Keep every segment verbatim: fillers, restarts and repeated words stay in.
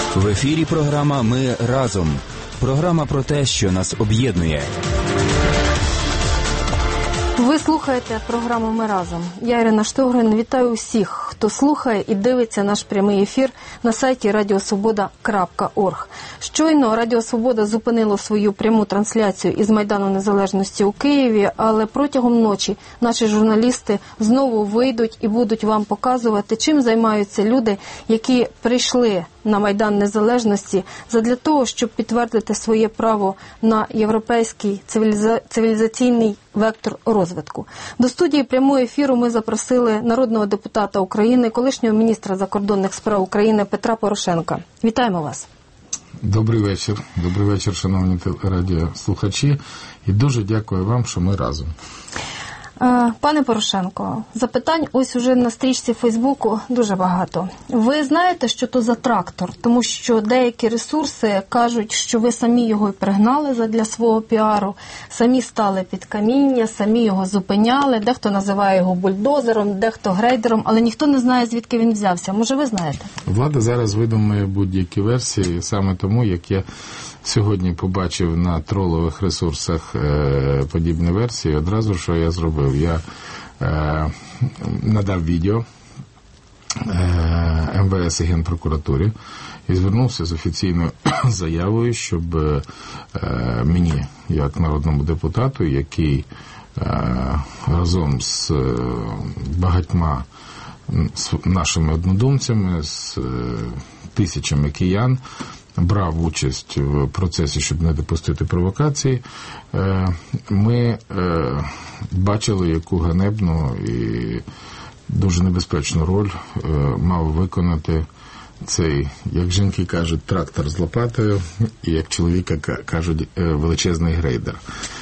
В ефірі програма «Ми разом». Програма про те, що нас об'єднує. Ви слухаєте програму «Ми разом». Я Ірина Штогрин. Вітаю усіх, хто слухає і дивиться наш прямий ефір на сайті радіо свобода крапка орг. Щойно Радіо Свобода зупинило свою пряму трансляцію із Майдану Незалежності у Києві, але протягом ночі наші журналісти знову вийдуть і будуть вам показувати, чим займаються люди, які прийшли на Майдан Незалежності задля того, щоб підтвердити своє право на європейський цивіліза... цивілізаційний вектор розвитку. До студії прямого ефіру ми запросили народного депутата України, колишнього міністра закордонних справ України Петра Порошенка. Вітаємо вас. Добрий вечір. Добрий вечір, шановні радіослухачі. І дуже дякую вам, що ми разом. Пане Порошенко, запитань ось уже на стрічці Фейсбуку дуже багато. Ви знаєте, що то за трактор? Тому що деякі ресурси кажуть, що ви самі його і пригнали задля свого піару, самі стали під каміння, самі його зупиняли, дехто називає його бульдозером, дехто грейдером, але ніхто не знає, звідки він взявся. Може, ви знаєте? Влада зараз видумує будь-які версії, саме тому, як я сьогодні побачив на тролових ресурсах е, подібні версії, одразу що я зробив? Я е, надав відео е, ем ве ес і Генпрокуратурі і звернувся з офіційною заявою, щоб е, мені, як народному депутату, який е, разом з е, багатьма з нашими однодумцями, з е, тисячами киян, брав участь в процесі, щоб не допустити провокації, ми бачили, яку ганебну і дуже небезпечну роль мав виконати цей, як жінки кажуть, трактор з лопатою, і як чоловіка кажуть, величезний грейдер.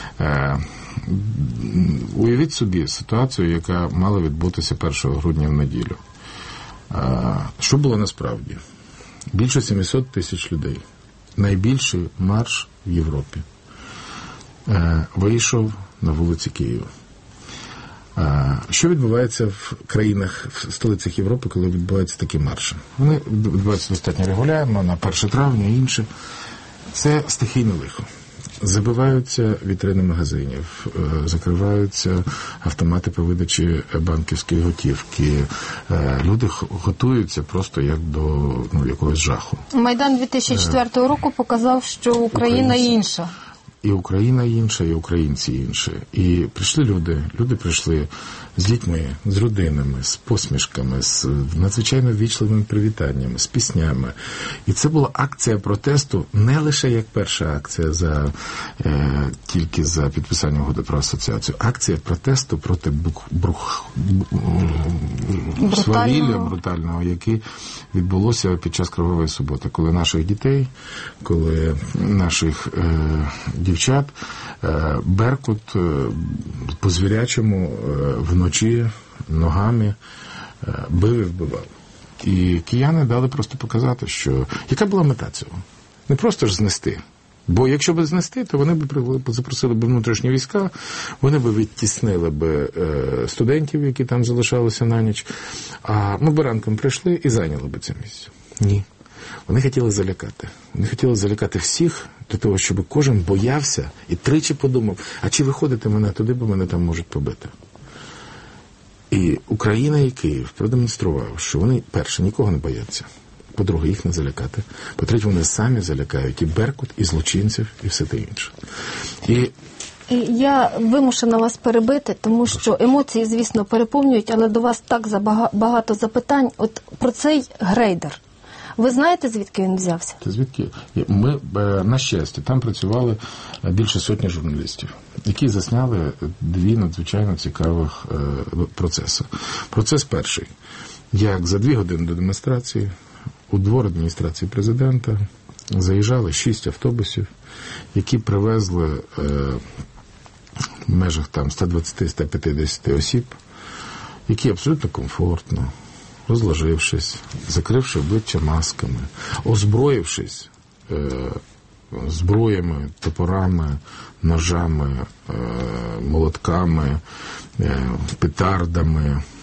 Уявіть собі ситуацію, яка мала відбутися першого грудня в неділю. Що було насправді? Більше сімсот тисяч людей. Найбільший марш в Європі. Е, вийшов на вулиці Києва. Е, що відбувається в країнах, в столицях Європи, коли відбуваються такі марші? Вони відбуваються достатньо регулярно, на перше травня і інше. Це стихійне лихо. Забиваються вітрини магазинів, закриваються автомати по видачі банківської готівки. Люди готуються просто як до ну, якогось жаху. Майдан дві тисячі четвертого року показав, що Україна Українці. інша. І Україна інша, і українці інші. І прийшли люди, люди прийшли з дітьми, з родинами, з посмішками, з надзвичайно ввічливими привітаннями, з піснями. І це була акція протесту не лише як перша акція за, е, тільки за підписання угоди про асоціацію. Акція протесту проти бух, брух, свавілля брутального, яке відбулося під час Кривавої суботи, коли наших дітей, коли наших е, дівчат е, Беркут е, по-звірячому е, вночі ногами е, бив і вбивав. І кияни дали просто показати, що яка була мета цього? Не просто ж знести. Бо якщо б знести, то вони б запросили б внутрішні війська, вони б відтіснили б студентів, які там залишалися на ніч, а ми б ранком прийшли і зайняли б це місце. Ні. Вони хотіли залякати. Вони хотіли залякати всіх для того, щоб кожен боявся і тричі подумав, а чи виходити мене туди, бо мене там можуть побити. І Україна і Київ продемонстрував, що вони, перше, нікого не бояться. По-друге, їх не залякати. По-третє, вони самі залякають і Беркут, і злочинців, і все те інше. І я вимушена вас перебити, тому що емоції, звісно, переповнюють, але до вас так багато запитань. От про цей грейдер. Ви знаєте, звідки він взявся? Звідки? Ми, на щастя, там працювали більше сотні журналістів, які засняли дві надзвичайно цікавих процеси. Процес перший. Як за дві години до демонстрації у двор адміністрації президента заїжджали шість автобусів, які привезли е, в межах там сто двадцять - сто п'ятдесят осіб, які абсолютно комфортно, розложившись, закривши обличчя масками, озброївшись е, зброями, топорами, ножами, е, молотками, е, петардами,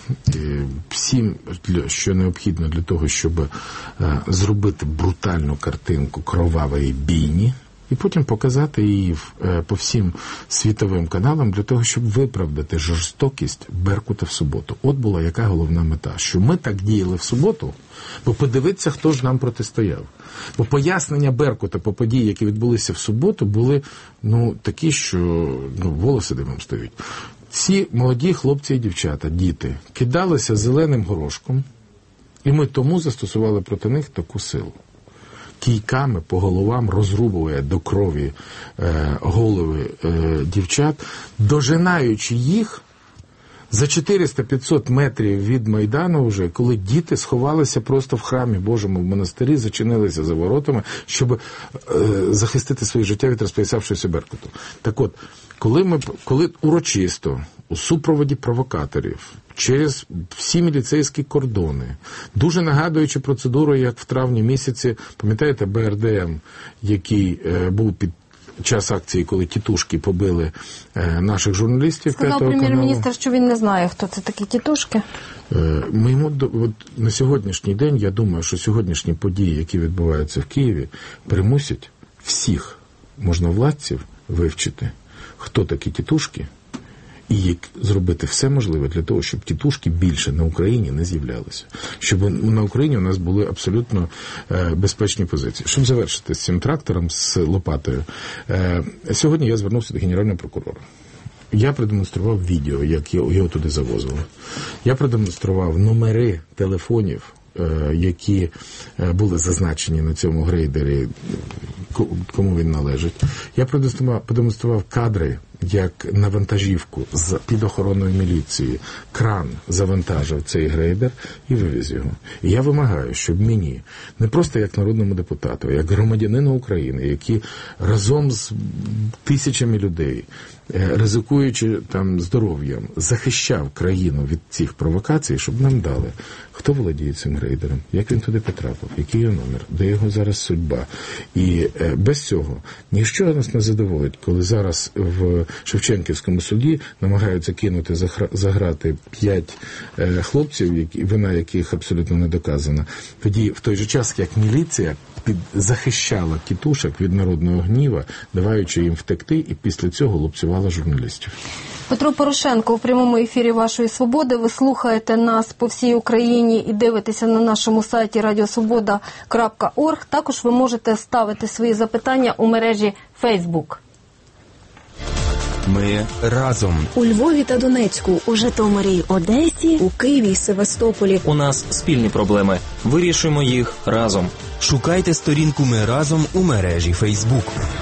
всім, що необхідно для того, щоб зробити брутальну картинку кровавої бійні, і потім показати її по всім світовим каналам для того, щоб виправдати жорстокість Беркута в суботу. От була яка головна мета. Що ми так діяли в суботу, бо подивіться, хто ж нам протистояв. Бо пояснення Беркута по події, які відбулися в суботу, були ну, такі, що ну, волоси димом стають. Ці молоді хлопці і дівчата, діти, кидалися зеленим горошком, і ми тому застосували проти них таку силу. Кійками по головам розрубує до крові е, голови е, дівчат, дожинаючи їх за чотириста-п'ятсот метрів від Майдану вже, коли діти сховалися просто в храмі Божому в монастирі, зачинилися за воротами, щоб е, захистити своє життя від розпоясавшогося Беркуту. Так от, коли, ми, коли урочисто, у супроводі провокаторів, через всі міліцейські кордони, дуже нагадуючи процедуру, як в травні місяці, пам'ятаєте, Бе Ер Де Ем, який е, був під час акції, коли тітушки побили е, наших журналістів. Сказав прем'єр-міністр, що він не знає, хто це такі тітушки. Е, ми йому, от, на сьогоднішній день, я думаю, що сьогоднішні події, які відбуваються в Києві, примусять всіх можновладців вивчити, хто такі тітушки, і як зробити все можливе для того, щоб тітушки більше на Україні не з'являлися. Щоб на Україні у нас були абсолютно е, безпечні позиції. Щоб завершити з цим трактором, з лопатою, е, сьогодні я звернувся до Генерального прокурора. Я продемонстрував відео, як його туди завозили. Я продемонстрував номери телефонів, е, які е, були зазначені на цьому грейдері, кому він належить. Я продемонстрував, продемонстрував кадри, як на вантажівку з під охороною міліції кран завантажив цей грейдер і вивіз його. І я вимагаю, щоб мені, не просто як народному депутату, а як громадянину України, які разом з тисячами людей, ризикуючи там здоров'ям, захищав країну від цих провокацій, щоб нам дали, хто володіє цим грейдером, як він туди потрапив, який його номер, де його зараз судьба. І без цього ніщо нас не задоволить, коли зараз в Шевченківському суді намагаються кинути за грати п'ять е, хлопців, які, вина яких абсолютно не доказана. Тоді, в той же час, як міліція під, захищала тітушок від народного гніва, даваючи їм втекти, і після цього лупцювала журналістів. Петро Порошенко у прямому ефірі «Вашої свободи». Ви слухаєте нас по всій Україні і дивитеся на нашому сайті радіо свобода крапка орг. Також ви можете ставити свої запитання у мережі Facebook. Ми разом. У Львові та Донецьку, у Житомирі й Одесі, у Києві й Севастополі. У нас спільні проблеми. Вирішуємо їх разом. Шукайте сторінку «Ми разом» у мережі Facebook.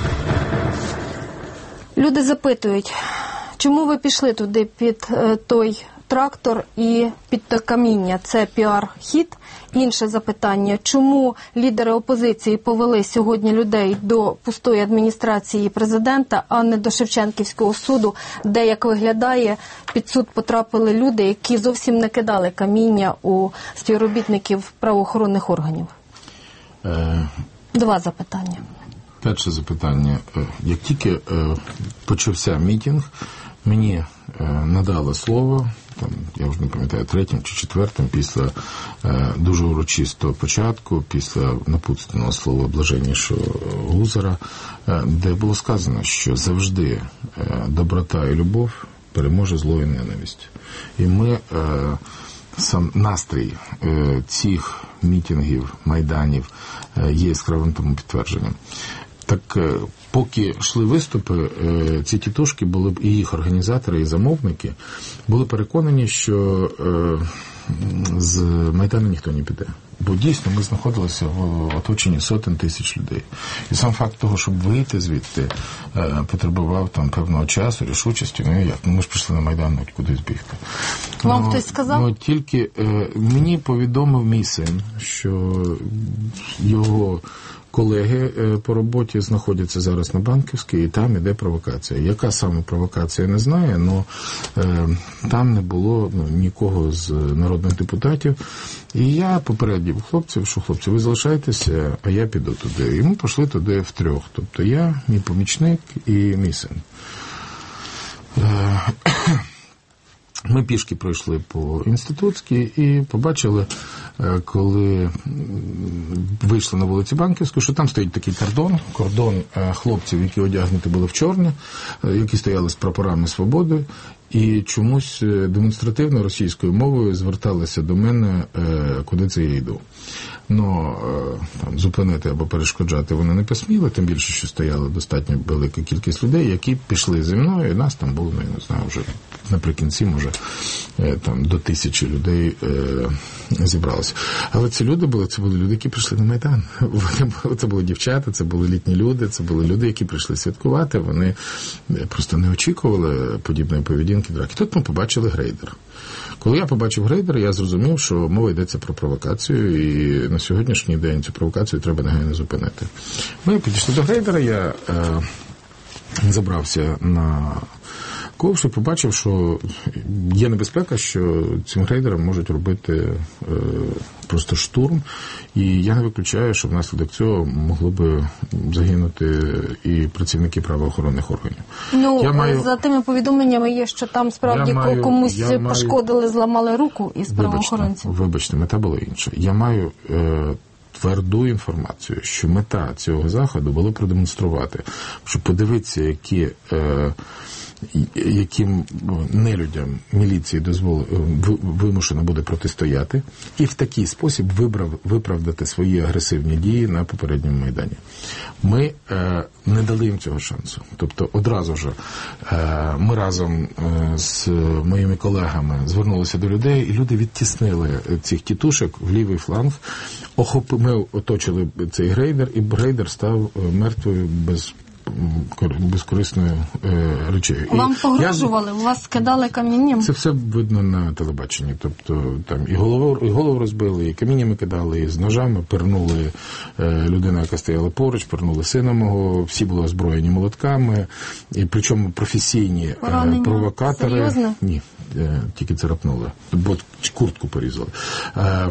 Люди запитують, чому ви пішли туди під е, той трактор і під те каміння? Це піар-хід. Інше запитання, чому лідери опозиції повели сьогодні людей до пустої адміністрації президента, а не до Шевченківського суду, де, як виглядає, під суд потрапили люди, які зовсім не кидали каміння у співробітників правоохоронних органів? Е... Два запитання. Перше запитання. Як тільки почався мітинг, мені надали слово, там, я вже не пам'ятаю, третім чи четвертим, після е, дуже урочистого початку, після напутственного слова блаженнішого Гузара, е, де було сказано, що завжди е, доброта і любов переможе зло і ненависть. І ми, е, сам настрій е, цих мітингів, майданів е, є яскравим тому підтвердженням. Так, поки йшли виступи, ці тітушки були, і їх організатори, і замовники були переконані, що з Майдану ніхто не піде. Бо дійсно ми знаходилися в оточенні сотень тисяч людей. І сам факт того, щоб вийти звідти, потребував там певного часу, рішучості. Ну як, ну ми ж пішли на Майдан, кудись бігти. Вам ну, хтось сказав? Ну тільки мені повідомив мій син, що його колеги по роботі знаходяться зараз на Банківській, і там іде провокація. Яка саме провокація, не знаю, але е, там не було ну, нікого з народних депутатів. І я попередив хлопців, що хлопці, ви залишайтеся, а я піду туди. І ми пішли туди втрьох. Тобто я, мій помічник і мій син. Е, Ми пішки пройшли по Інститутській і побачили, коли вийшли на вулицю Банківську, що там стоїть такий кордон, кордон хлопців, які одягнуті були в чорне, які стояли з прапорами свободи, і чомусь демонстративно російською мовою зверталися до мене, куди це я йду. Но там, зупинити або перешкоджати вони не посміли, тим більше, що стояла достатньо велика кількість людей, які пішли зі мною, і нас там було, ну, я не знаю, вже наприкінці, може, там до тисячі людей е, зібралося. Але ці люди були, це були люди, які прийшли на Майдан. Вони були, це були дівчата, це були літні люди, це були люди, які прийшли святкувати, вони просто не очікували подібної поведінки драки. Тут ми побачили грейдер. Коли я побачив грейдер, я зрозумів, що мова йдеться про провокацію, і на сьогоднішній день цю провокацію треба негайно зупинити. Ми підійшли до грейдера, я е, забрався на ковш і побачив, що є небезпека, що цим грейдерам можуть робити е, просто штурм, і я не виключаю, що внаслідок цього могли би загинути і працівники правоохоронних органів. Ну, я маю... за тими повідомленнями є, що там справді маю... комусь я пошкодили, маю... зламали руку із правоохоронців. Вибачте, вибачте, мета була інша. Я маю е, тверду інформацію, що мета цього заходу було продемонструвати, щоб подивитися, які... Е, яким нелюдям міліції дозвол вимушено буде протистояти, і в такий спосіб вибрав, виправдати свої агресивні дії на попередньому Майдані. Ми е, не дали їм цього шансу. Тобто одразу ж е, ми разом е, з моїми колегами звернулися до людей, і люди відтіснили цих тітушок в лівий фланг. Охоп... Ми оточили цей грейдер, і грейдер став мертвою без безкорисною е, речею. Вам погрожували? Я... Вас скидали камінням? Це все видно на телебаченні. Тобто там і голову, і голову розбили, і каміннями кидали, і з ножами пернули е, людину, яка стояла поруч, пернули сина мого, всі були озброєні молотками, і причому професійні е, провокатори. Серйозно? Ні, е, тільки царапнули, бо куртку порізали. Е,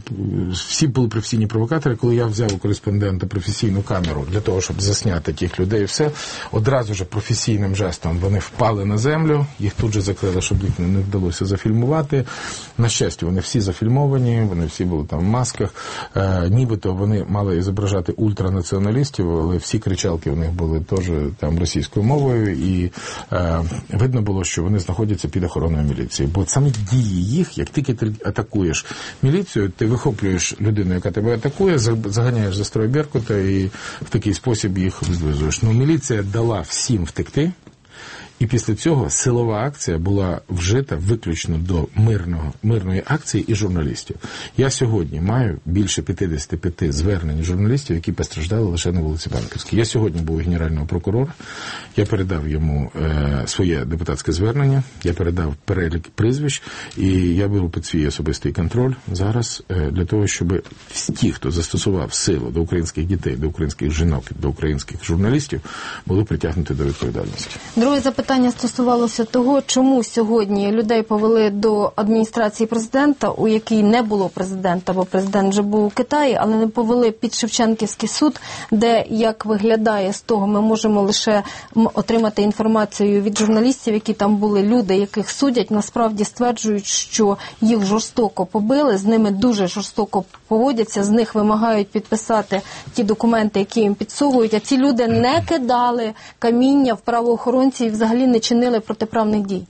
всі були професійні провокатори. Коли я взяв у кореспондента професійну камеру для того, щоб засняти тих людей, і все, одразу ж професійним жестом вони впали на землю, їх тут же закрили, щоб їх не вдалося зафільмувати. На щастя, вони всі зафільмовані, вони всі були там в масках. Е, нібито вони мали зображати ультранаціоналістів, але всі кричалки у них були теж там російською мовою, і е, видно було, що вони знаходяться під охороною міліції. Бо саме дії їх, як тільки ти атакуєш міліцію, ти вихоплюєш людину, яка тебе атакує, заганяєш за строй Беркута і в такий спосіб їх визвозуєш. Ну, міліція дала всім втекти, і після цього силова акція була вжита виключно до мирного, мирної акції і журналістів. Я сьогодні маю більше п'ятдесят п'ять звернень журналістів, які постраждали лише на вулиці Банківській. Я сьогодні був у генерального прокурора, я передав йому е, своє депутатське звернення, я передав перелік прізвищ, і я беру під свій особистий контроль зараз е, для того, щоб ті, хто застосував силу до українських дітей, до українських жінок, до українських журналістів, були притягнуті до відповідальності. Друге запитання. Питання стосувалося того, чому сьогодні людей повели до адміністрації президента, у якій не було президента, бо президент вже був у Китаї, але не повели під Шевченківський суд, де, як виглядає з того, ми можемо лише отримати інформацію від журналістів, які там були, люди, яких судять, насправді стверджують, що їх жорстоко побили, з ними дуже жорстоко поводяться, з них вимагають підписати ті документи, які їм підсовують, а ці люди не кидали каміння в правоохоронців і взагалі не чинили протиправних дій.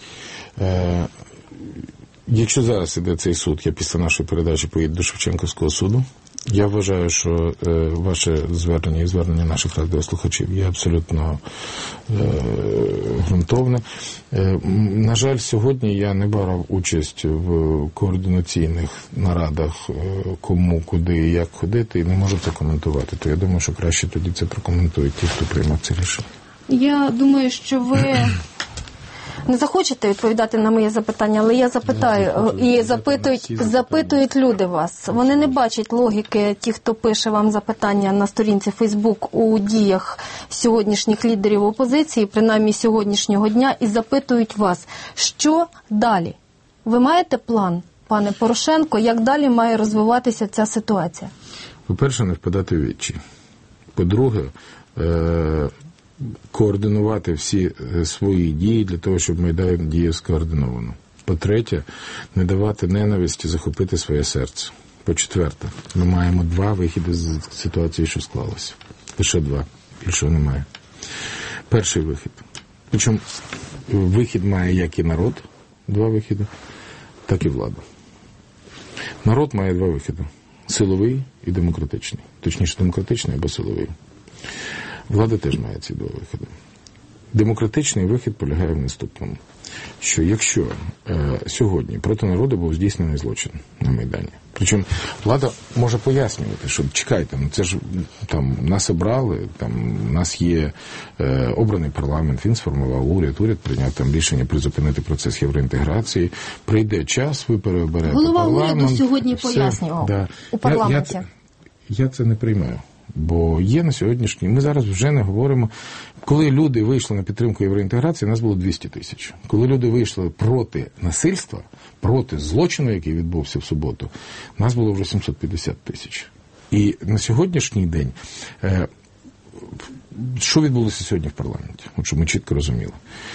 Е, якщо зараз іде цей суд, я після нашої передачі поїду до Шевченківського суду. Я вважаю, що е, ваше звернення і звернення наших радіослухачів є абсолютно е, ґрунтовне. Е, на жаль, сьогодні я не брав участь в координаційних нарадах, е, кому, куди і як ходити, і не можу це коментувати. То я думаю, що краще тоді це прокоментують ті, хто приймав це рішення. Я думаю, що ви не захочете відповідати на моє запитання, але я запитаю, і запитують, запитують люди вас. Вони не бачать логіки, ті, хто пише вам запитання на сторінці Фейсбук у діях сьогоднішніх лідерів опозиції, принаймні сьогоднішнього дня, і запитують вас, що далі? Ви маєте план, пане Порошенко, як далі має розвиватися ця ситуація? По-перше, не впадати в відчай. По-друге, е- координувати всі свої дії для того, щоб Майдан діяв скоординовано. По-третє, не давати ненависті захопити своє серце. По-четверте, ми маємо два вихіди з ситуації, що склалося. Лише два. Більшого немає. Перший вихід. Причому вихід має як і народ, два вихіди, так і влада. Народ має два вихіди. Силовий і демократичний. Точніше, демократичний або силовий. Влада теж має ці два виходи. Демократичний вихід полягає в наступному. Що якщо е, сьогодні проти народу був здійснений злочин на Майдані, причому влада може пояснювати, що чекайте, ну це ж там нас обрали, там у нас є е, обраний парламент, він сформував уряд, уряд прийняв там рішення призупинити процес євроінтеграції, прийде час, ви переоберете Голова парламент. Голова уряду сьогодні все, пояснював да. у парламенті. Я, я, я це не приймаю. Бо є на сьогоднішній, ми зараз вже не говоримо, коли люди вийшли на підтримку євроінтеграції, нас було двісті тисяч. Коли люди вийшли проти насильства, проти злочину, який відбувся в суботу, нас було вже сімсот п'ятдесят тисяч. І на сьогоднішній день, е, що відбулося сьогодні в парламенті? От що ми чітко розуміли.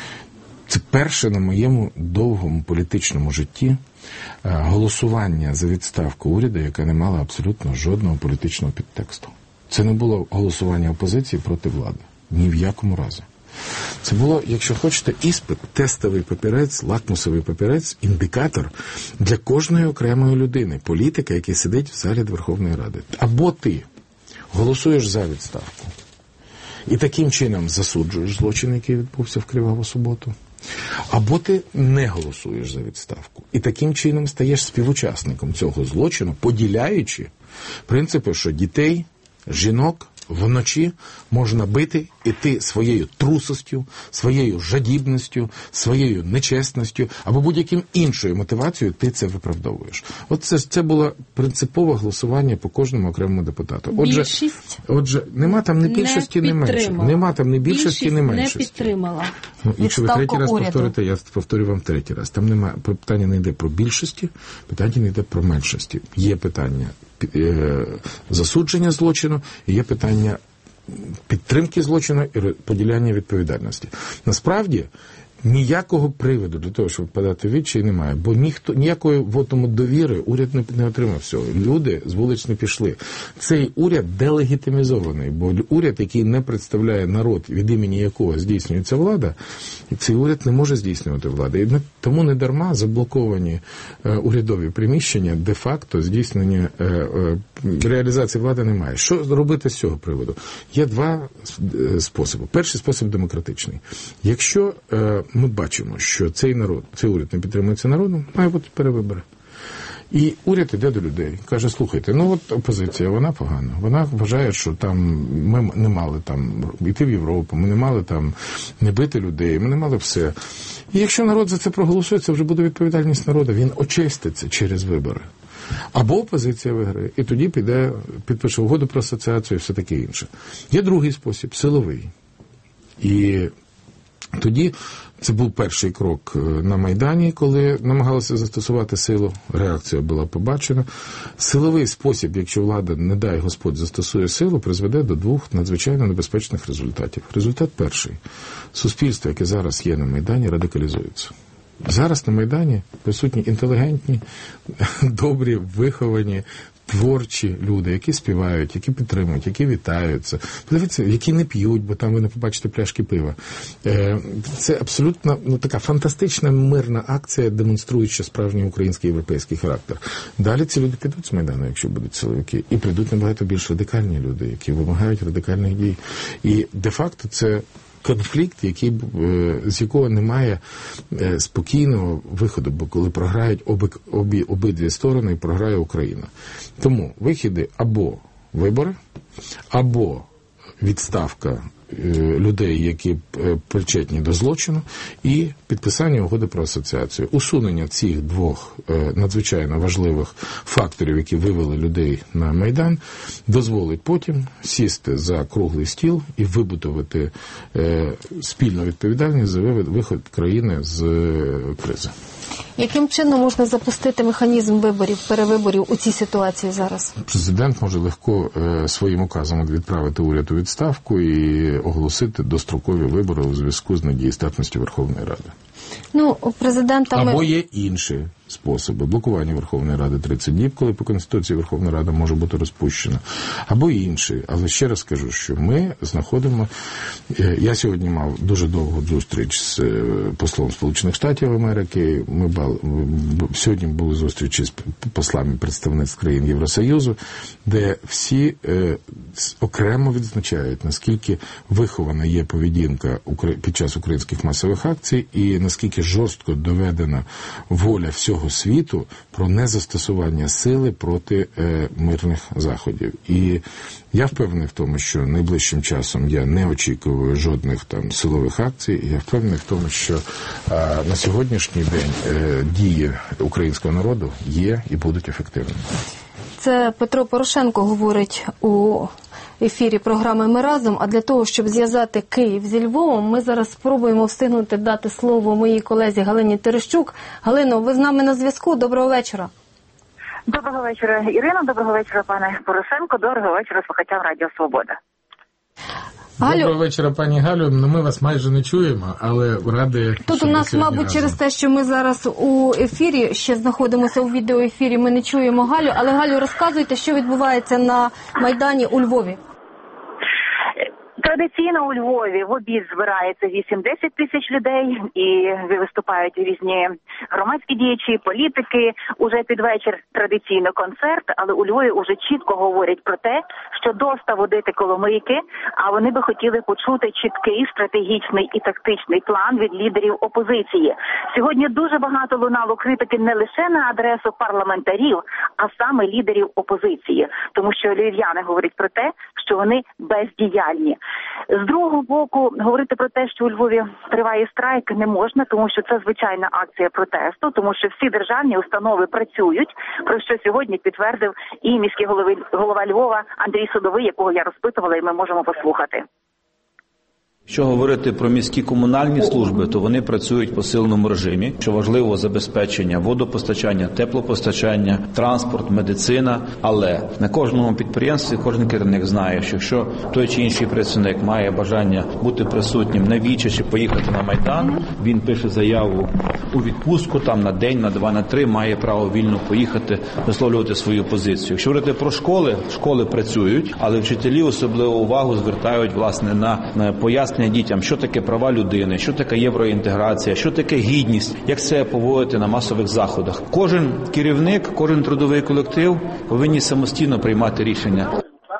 Це перше на моєму довгому політичному житті голосування за відставку уряду, яке не мало абсолютно жодного політичного підтексту. Це не було голосування опозиції проти влади. Ні в якому разі. Це було, якщо хочете, іспит, тестовий папірець, лакмусовий папірець, індикатор для кожної окремої людини, політика, який сидить в залі Верховної Ради. Або ти голосуєш за відставку і таким чином засуджуєш злочин, який відбувся в Криваву суботу, або ти не голосуєш за відставку і таким чином стаєш співучасником цього злочину, поділяючи принципи, що дітей, жінок вночі можна бити, і ти своєю трусостю, своєю жадібністю, своєю нечесністю або будь-яким іншою мотивацією ти це виправдовуєш. От це, це було принципове голосування по кожному окремому депутату. Отже, більшість отже нема там ні більшості, ні меншості. Нема там ні більшості, ні меншості. Не підтримала. Ну, якщо ви третій раз уряду. повторите, я повторю вам третій раз. Там немає, питання не йде про більшості, питання не йде про меншості. Є питання е, засудження злочину, і є питання підтримки злочину і поділяння відповідальності. Насправді, ніякого приводу для того, щоб впадати в відчай, немає. Бо ніхто, ніякої вотуму довіри уряд не, не отримав всього. Люди з вулиць не пішли. Цей уряд делегітимізований, бо уряд, який не представляє народ, від імені якого здійснюється влада, цей уряд не може здійснювати владу. І тому не дарма заблоковані е, урядові приміщення, де-факто здійснення е, е, реалізації влади немає. Що робити з цього приводу? Є два е, способи. Перший спосіб демократичний. Якщо е, ми бачимо, що цей народ, цей уряд не підтримується народом, має бути перевибори. І уряд іде до людей, каже, слухайте, ну от опозиція, вона погана. Вона вважає, що там ми не мали там йти в Європу, ми не мали там не бити людей, ми не мали все. І якщо народ за це проголосує, це вже буде відповідальність народу, він очиститься через вибори. Або опозиція виграє, і тоді піде, підпише угоду про асоціацію і все таке інше. Є другий спосіб, силовий. І тоді це був перший крок на Майдані, коли намагалися застосувати силу. Реакція була побачена. Силовий спосіб, якщо влада, не дай Господь, застосує силу, призведе до двох надзвичайно небезпечних результатів. Результат перший. Суспільство, яке зараз є на Майдані, радикалізується. Зараз на Майдані присутні інтелігентні, добрі, виховані, творчі люди, які співають, які підтримують, які вітаються. Подивіться, які не п'ють, бо там ви не побачите пляшки пива. Це абсолютно ну, така фантастична мирна акція, демонструючи справжній український європейський характер. Далі ці люди підуть з Майдану, якщо будуть силовики, і прийдуть набагато більш радикальні люди, які вимагають радикальних дій. І де-факто це конфлікт, який, з якого немає спокійного виходу, бо коли програють обі, обі, обидві сторони, програє Україна. Тому вихіди або вибори, або відставка людей, які причетні до злочину, і підписання угоди про асоціацію. Усунення цих двох надзвичайно важливих факторів, які вивели людей на Майдан, дозволить потім сісти за круглий стіл і вибудувати спільну відповідальність за виход країни з кризи. Яким чином можна запустити механізм виборів, перевиборів у цій ситуації зараз? Президент може легко е, своїм указом відправити уряд у відставку і оголосити дострокові вибори у зв'язку з недієздатністю Верховної Ради. Ну, президентами... Або є інші способи. Блокування Верховної Ради тридцять діб, коли по Конституції Верховна Рада може бути розпущена. Або інші. Але ще раз кажу, що ми знаходимо... Я сьогодні мав дуже довгу зустріч з послом Сполучених Штатів Америки. Ми бал... Сьогодні були зустрічі з послами представництв країн Євросоюзу, де всі е, окремо відзначають, наскільки вихована є поведінка під час українських масових акцій і наскільки жорстко доведена воля всього світу про незастосування сили проти е, мирних заходів. І я впевнений в тому, що найближчим часом я не очікую жодних там силових акцій. І я впевнений в тому, що е, на сьогоднішній день е, дії українського народу є і будуть ефективними. Це Петро Порошенко говорить у ефірі програми «Ми разом», а для того, щоб зв'язати Київ зі Львовом, ми зараз спробуємо встигнути дати слово моїй колезі Галині Терещук. Галино, ви з нами на зв'язку. Доброго вечора. Доброго вечора, Ірина. Доброго вечора, пане Порошенко. Доброго вечора слухачам Радіо Свобода. Галю... Доброго вечора, пані Галю. Ну, ми вас майже не чуємо, але ради... Тут у нас, мабуть, разом. Через те, що ми зараз у ефірі, ще знаходимося у відеоефірі, ми не чуємо Галю. Але, Галю, розказуйте, що відбувається на Майдані у Львові. Традиційно у Львові в обід збирається вісім-десять тисяч людей і виступають різні громадські діячі, політики. Уже під вечір традиційно концерт, але у Львові уже чітко говорять про те, що доста водити коломийки, а вони би хотіли почути чіткий стратегічний і тактичний план від лідерів опозиції. Сьогодні дуже багато лунало критики не лише на адресу парламентарів, а саме лідерів опозиції, тому що львів'яни говорять про те, що вони бездіяльні. З другого боку, говорити про те, що у Львові триває страйк, не можна, тому що це звичайна акція протесту, тому що всі державні установи працюють, про що сьогодні підтвердив і міський голови, голова Львова Андрій Судовий, якого я розпитувала, і ми можемо послухати. Якщо говорити про міські комунальні служби, то вони працюють в посиленому режимі, що важливо забезпечення водопостачання, теплопостачання, транспорт, медицина. Але на кожному підприємстві кожен керівник знає, що якщо той чи інший працівник має бажання бути присутнім на вічі чи поїхати на Майдан, він пише заяву у відпустку, там на день, на два, на три, має право вільно поїхати, висловлювати свою позицію. Якщо говорити про школи, школи працюють, але вчителі особливу увагу звертають, власне, на пояснення дітям, що таке права людини, що таке євроінтеграція, що таке гідність, як це поводити на масових заходах. Кожен керівник, кожен трудовий колектив повинні самостійно приймати рішення.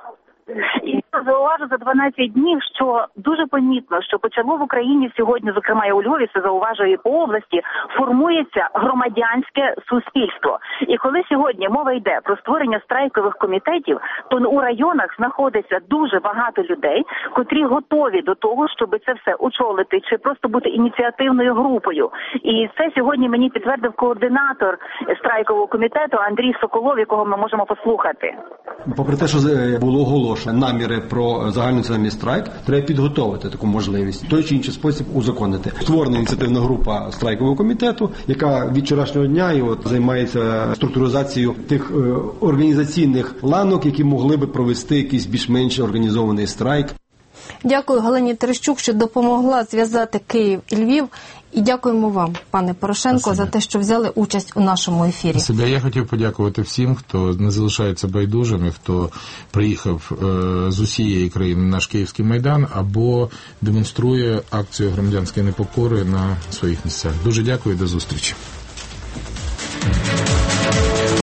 Зауважу за дванадцять днів, що дуже помітно, що почало в Україні сьогодні, зокрема і у Львові, це зауважує по області, формується громадянське суспільство. І коли сьогодні мова йде про створення страйкових комітетів, то у районах знаходиться дуже багато людей, котрі готові до того, щоб це все очолити, чи просто бути ініціативною групою. І це сьогодні мені підтвердив координатор страйкового комітету Андрій Соколов, якого ми можемо послухати. Попри те, що було оголошено наміри про загальнонаціональний страйк, треба підготовити таку можливість, в той чи інший спосіб узаконити. Створена ініціативна група страйкового комітету, яка від вчорашнього дня і от займається структуризацією тих е, організаційних ланок, які могли би провести якийсь більш-менш організований страйк. Дякую Галині Терещук, що допомогла зв'язати Київ і Львів. І дякуємо вам, пане Порошенко, Спасибо. За те, що взяли участь у нашому ефірі. Спасибо. Я хотів подякувати всім, хто не залишається байдужими, хто приїхав е, з усієї країни на наш Київський Майдан або демонструє акцію громадянської непокори на своїх місцях. Дуже дякую і до зустрічі.